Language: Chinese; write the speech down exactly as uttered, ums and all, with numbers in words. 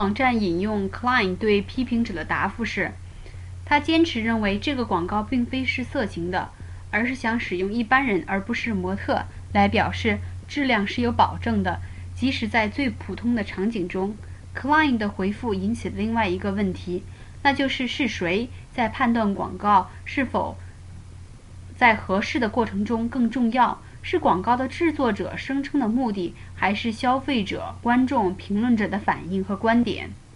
网站引用 Klein 对批评者的答复是，他坚持认为这个广告并非是色情的，而是想使用一般人而不是模特来表示质量是有保证的，即使在最普通的场景中。Klein 的回复引起了另外一个问题，那就是是谁在判断广告是否在合适的过程中更重要，是广告的制作者声称的目的，还是消费者、观众、评论者的反应和观点？